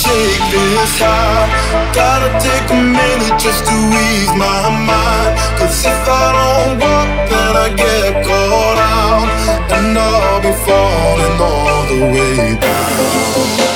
shake this high. Gotta take a minute just to ease my mind. 'Cause if I don't walk, then I get caught out, and I'll be falling all the way down.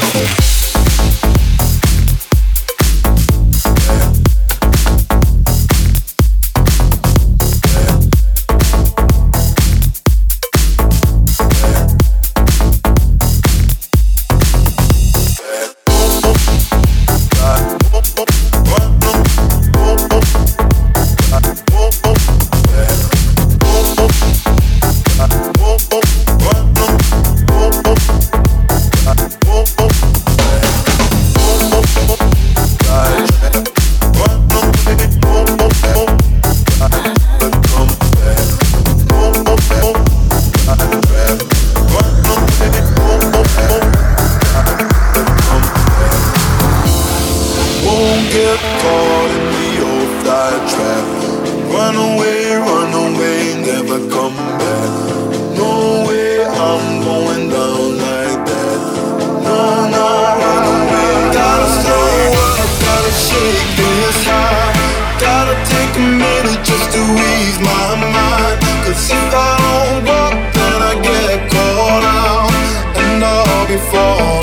Get caught in the old fly trap. Run away, never come back. No way I'm going down like that. No, no, run away. Gotta slow up, gotta shake this high. Gotta take a minute just to ease my mind. 'Cause if I don't walk, then I get caught out, and I'll be falling